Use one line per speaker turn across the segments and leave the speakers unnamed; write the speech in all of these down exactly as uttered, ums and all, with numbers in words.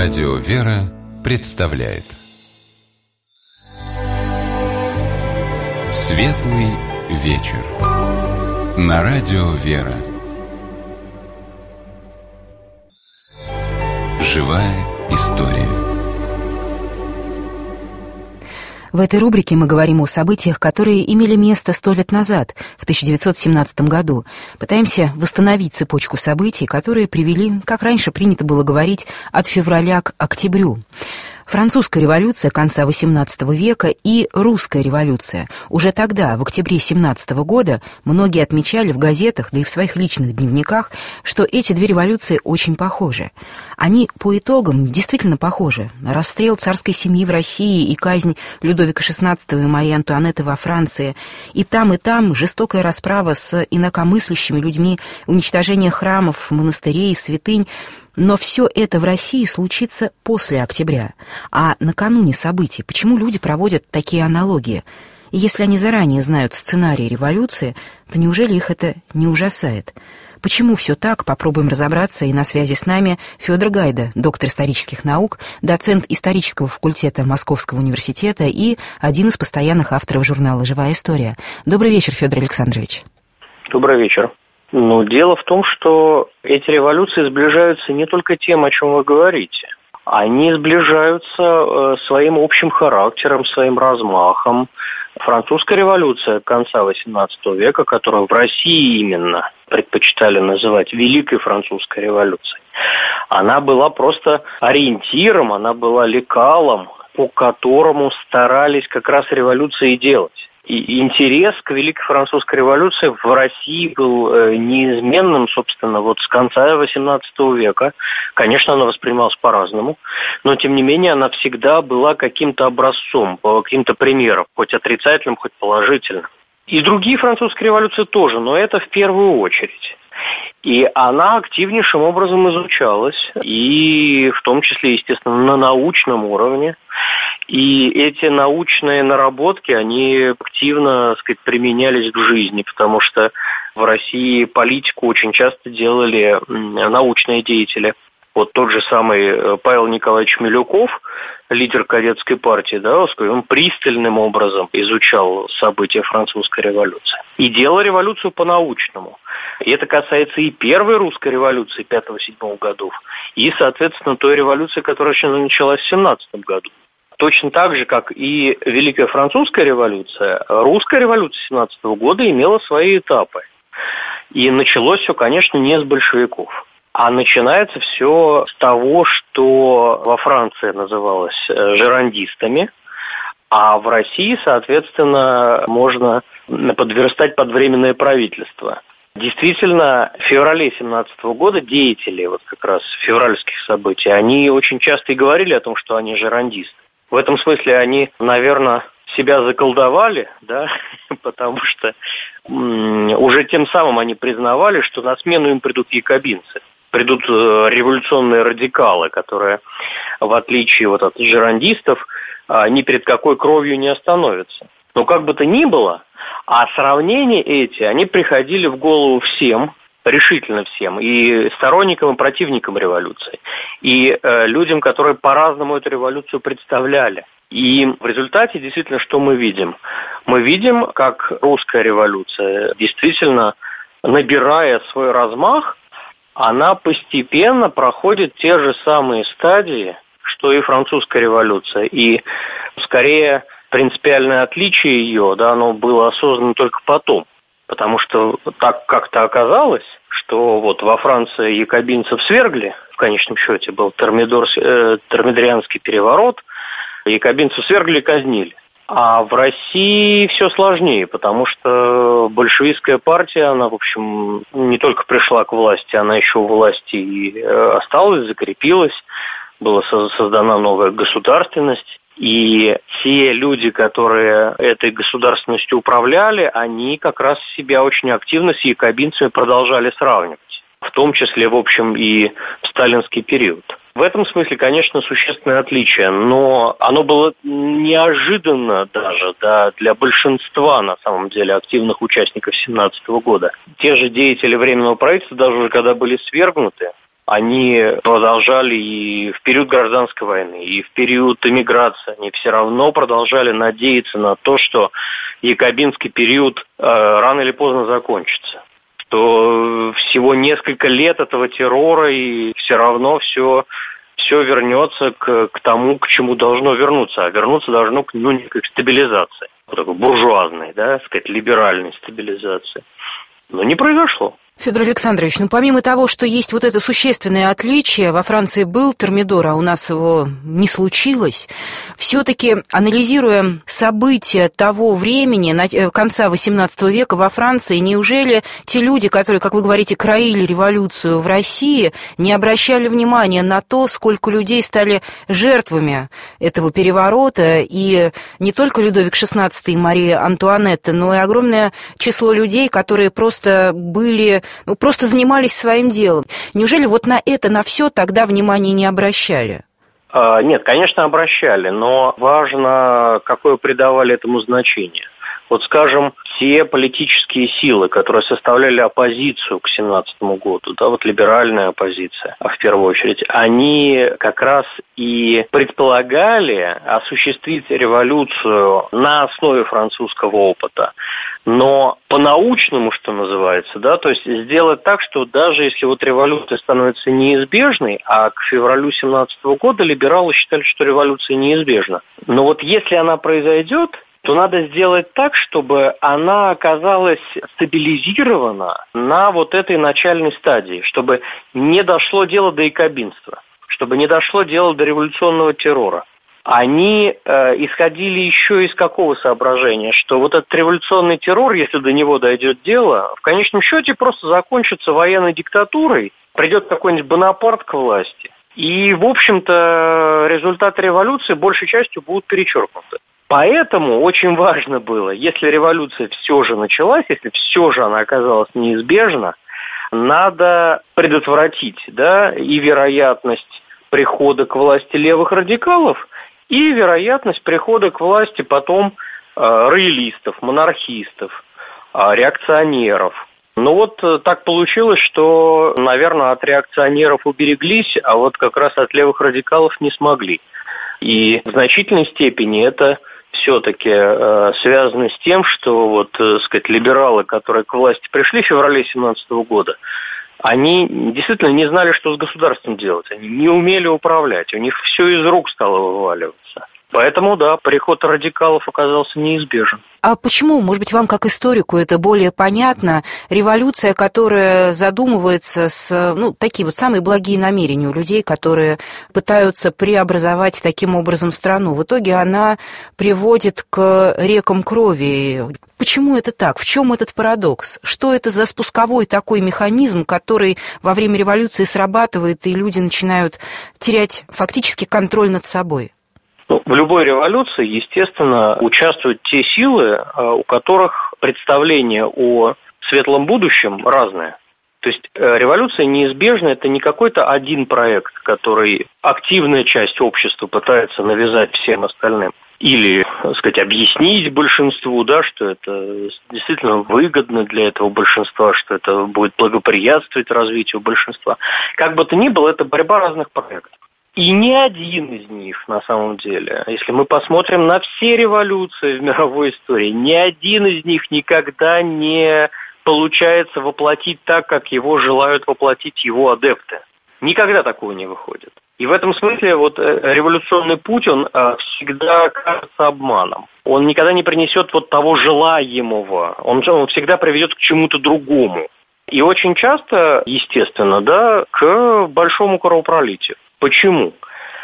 Радио «Вера» представляет Светлый вечер на Радио «Вера». Живая история.
В этой рубрике мы говорим о событиях, которые имели место сто лет назад, в тысяча девятьсот семнадцатом году. Пытаемся восстановить цепочку событий, которые привели, как раньше принято было говорить, от февраля к октябрю. Французская революция конца восемнадцатого века и русская революция. Уже тогда, в октябре семнадцатого года, многие отмечали в газетах, да и в своих личных дневниках, что эти две революции очень похожи. Они по итогам действительно похожи. Расстрел царской семьи в России и казнь Людовика шестнадцатого и Марии Антуанетты во Франции. И там, и там жестокая расправа с инакомыслящими людьми, уничтожение храмов, монастырей, святынь. Но все это в России случится после октября. А накануне событий почему люди проводят такие аналогии? И если они заранее знают сценарий революции, то неужели их это не ужасает? Почему все так? Попробуем разобраться. И на связи с нами Федор Гайда, доктор исторических наук, доцент исторического факультета Московского университета и один из постоянных авторов журнала «Живая история». Добрый вечер, Федор Александрович.
Добрый вечер. Ну, дело в том, что эти революции сближаются не только тем, о чем вы говорите. Они сближаются э, своим общим характером, своим размахом. Французская революция конца восемнадцатого века, которую в России именно предпочитали называть Великой Французской революцией, она была просто ориентиром, она была лекалом, по которому старались как раз революции делать. И интерес к Великой Французской революции в России был э, неизменным, собственно, вот с конца восемнадцатого века. Конечно, она воспринималась по-разному, но, тем не менее, она всегда была каким-то образцом, каким-то примером, хоть отрицательным, хоть положительным. И другие французские революции тоже, но это в первую очередь. И она активнейшим образом изучалась, и в том числе, естественно, на научном уровне. И эти научные наработки, они активно, так сказать, применялись в жизни, потому что в России политику очень часто делали научные деятели. Вот тот же самый Павел Николаевич Милюков, лидер кадетской партии, да, он пристальным образом изучал события французской революции. И делал революцию по-научному. И это касается и первой русской революции пятого-седьмого годов, и, соответственно, той революции, которая еще началась в семнадцатом году. Точно так же, как и Великая Французская революция, русская революция семнадцатого года имела свои этапы. И началось все, конечно, не с большевиков. А начинается все с того, что во Франции называлось жерандистами, а в России, соответственно, можно подверстать под временное правительство. Действительно, в феврале семнадцатого года деятели вот как раз февральских событий, они очень часто и говорили о том, что они жерандисты. В этом смысле они, наверное, себя заколдовали, да, потому что м- уже тем самым они признавали, что на смену им придут якобинцы. Придут революционные радикалы, которые, в отличие вот от жерандистов, ни перед какой кровью не остановятся. Но как бы то ни было, а сравнения эти, они приходили в голову всем, решительно всем, и сторонникам, и противникам революции, и э, людям, которые по-разному эту революцию представляли. И в результате, действительно, что мы видим? Мы видим, как русская революция, действительно, набирая свой размах, она постепенно проходит те же самые стадии, что и французская революция. И, скорее, принципиальное отличие ее, да, оно было осознано только потом. Потому что так как-то оказалось, что вот во Франции якобинцев свергли, в конечном счете был термидор, э, термидорианский переворот, якобинцев свергли и казнили. А в России все сложнее, потому что большевистская партия, она, в общем, не только пришла к власти, она еще у власти и осталась, закрепилась, была создана новая государственность. И те люди, которые этой государственностью управляли, они как раз себя очень активно с якобинцами продолжали сравнивать. В том числе, в общем, и в сталинский период. В этом смысле, конечно, существенное отличие, но оно было неожиданно даже, да, для большинства, на самом деле, активных участников семнадцатого года. Те же деятели Временного правительства, даже уже когда были свергнуты, Они продолжали и в период гражданской войны, и в период эмиграции. Они все равно продолжали надеяться на то, что якобинский период э, рано или поздно закончится. Что всего несколько лет этого террора, и все равно все... все вернется к, к тому, к чему должно вернуться. А вернуться должно к, ну, к стабилизации. Вот такой буржуазной, да, сказать, либеральной стабилизации. Но не произошло.
Федор Александрович, ну помимо того, что есть вот это существенное отличие, во Франции был термидор, а у нас его не случилось, все-таки, анализируя события того времени, конца восемнадцатого века во Франции, неужели те люди, которые, как вы говорите, краили революцию в России, не обращали внимания на то, сколько людей стали жертвами этого переворота, и не только Людовик шестнадцатый и Мария Антуанетта, но и огромное число людей, которые просто были... Ну, просто занимались своим делом. Неужели вот на это, на все тогда внимания не обращали?
А, нет, конечно, обращали, но важно, какое придавали этому значение. Вот, скажем, те политические силы, которые составляли оппозицию к семнадцатому году, да, вот либеральная оппозиция, в первую очередь, они как раз и предполагали осуществить революцию на основе французского опыта, но по-научному, что называется, да, то есть сделать так, что даже если вот революция становится неизбежной, а к февралю семнадцатого года либералы считали, что революция неизбежна, но вот если она произойдет, то надо сделать так, чтобы она оказалась стабилизирована на вот этой начальной стадии, чтобы не дошло дело до якобинства, чтобы не дошло дело до революционного террора. Они э, исходили еще из какого соображения, что вот этот революционный террор, если до него дойдет дело, в конечном счете просто закончится военной диктатурой, придет какой-нибудь Бонапарт к власти, и, в общем-то, результаты революции большей частью будут перечеркнуты. Поэтому очень важно было, если революция все же началась, если все же она оказалась неизбежна, надо предотвратить, да, и вероятность прихода к власти левых радикалов, и вероятность прихода к власти потом э, роялистов, монархистов, э, реакционеров. Ну вот так получилось, что, наверное, от реакционеров убереглись, а вот как раз от левых радикалов не смогли. И в значительной степени это все-таки э, связано с тем, что вот, э, сказать, либералы, которые к власти пришли в феврале семнадцатого года, они действительно не знали, что с государством делать. Они не умели управлять. У них все из рук стало вываливаться. Поэтому, да, приход радикалов оказался неизбежен.
А почему, может быть, вам как историку это более понятно, революция, которая задумывается с, ну, такие вот самые благие намерения у людей, которые пытаются преобразовать таким образом страну, в итоге она приводит к рекам крови. Почему это так? В чем этот парадокс? Что это за спусковой такой механизм, который во время революции срабатывает, и люди начинают терять фактически контроль над собой?
Ну, в любой революции, естественно, участвуют те силы, у которых представление о светлом будущем разное. То есть революция неизбежна, это не какой-то один проект, который активная часть общества пытается навязать всем остальным. Или, так сказать, объяснить большинству, да, что это действительно выгодно для этого большинства, что это будет благоприятствовать развитию большинства. Как бы то ни было, это борьба разных проектов. И ни один из них, на самом деле, если мы посмотрим на все революции в мировой истории, ни один из них никогда не получается воплотить так, как его желают воплотить его адепты. Никогда такого не выходит. И в этом смысле вот революционный путь, он всегда кажется обманом. Он никогда не принесет вот того желаемого. Он, он всегда приведет к чему-то другому. И очень часто, естественно, да, к большому кровопролитию. Почему?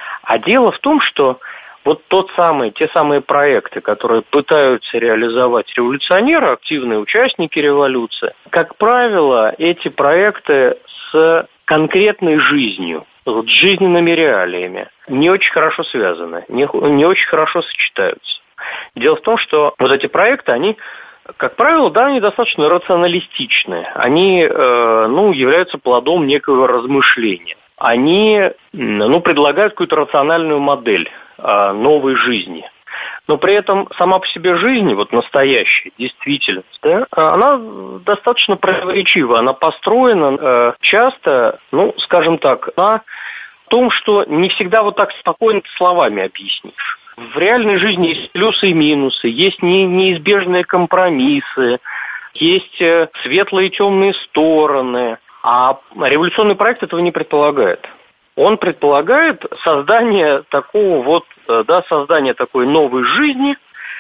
А дело в том, что вот тот самый, те самые проекты, которые пытаются реализовать революционеры, активные участники революции, как правило, эти проекты с конкретной жизнью, вот, с жизненными реалиями, не очень хорошо связаны, не, не очень хорошо сочетаются. Дело в том, что вот эти проекты, они, как правило, да, они достаточно рационалистичны, они, э, ну, являются плодом некого размышления. Они, ну, предлагают какую-то рациональную модель э, новой жизни. но при этом сама по себе жизнь, вот настоящая действительность, да, она достаточно противоречива. Она построена э, часто, ну, скажем так, на том, что не всегда вот так спокойно словами объяснишь. В реальной жизни есть плюсы и минусы, есть не, неизбежные компромиссы, есть светлые и темные стороны, а революционный проект этого не предполагает. Он предполагает создание такого вот, да, создание такой новой жизни,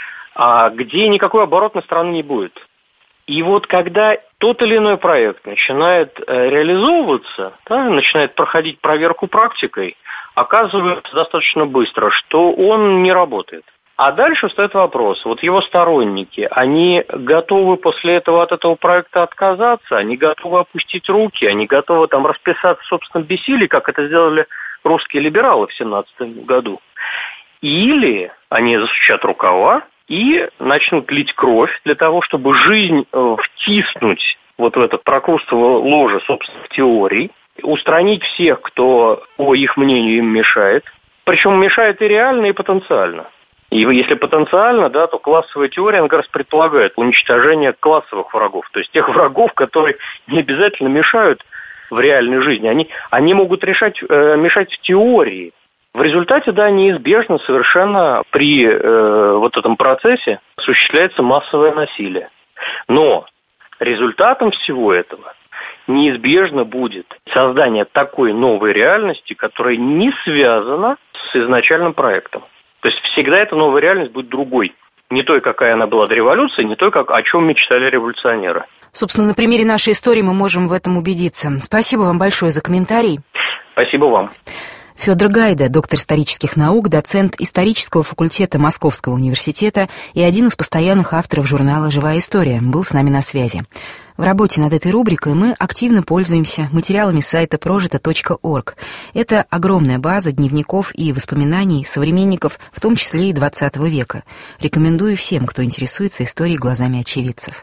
где никакой оборотной стороны не будет. И вот когда тот или иной проект начинает реализовываться, да, начинает проходить проверку практикой, оказывается достаточно быстро, что он не работает. А дальше встает вопрос, вот его сторонники, они готовы после этого от этого проекта отказаться, они готовы опустить руки, они готовы там расписаться в собственном бессилии, как это сделали русские либералы в семнадцатом году. Или они засучат рукава и начнут лить кровь для того, чтобы жизнь втиснуть вот в это прокрустово ложе собственных теорий, устранить всех, кто, по их мнению, им мешает. Причем мешает и реально, и потенциально. И если потенциально, да, то классовая теория, она как раз предполагает уничтожение классовых врагов. То есть тех врагов, которые не обязательно мешают в реальной жизни. Они, они могут решать, э, мешать в теории. В результате, да, неизбежно совершенно при э, вот этом процессе осуществляется массовое насилие. Но результатом всего этого неизбежно будет создание такой новой реальности, которая не связана с изначальным проектом. То есть всегда эта новая реальность будет другой. Не той, какая она была до революции, не той, как, о чем мечтали революционеры.
Собственно, на примере нашей истории мы можем в этом убедиться. Спасибо вам большое за комментарий.
Спасибо вам.
Федор Гайда, доктор исторических наук, доцент исторического факультета Московского университета и один из постоянных авторов журнала «Живая история», был с нами на связи. В работе над этой рубрикой мы активно пользуемся материалами сайта прожито точка орг. Это огромная база дневников и воспоминаний современников, в том числе и двадцатого века. Рекомендую всем, кто интересуется историей глазами очевидцев.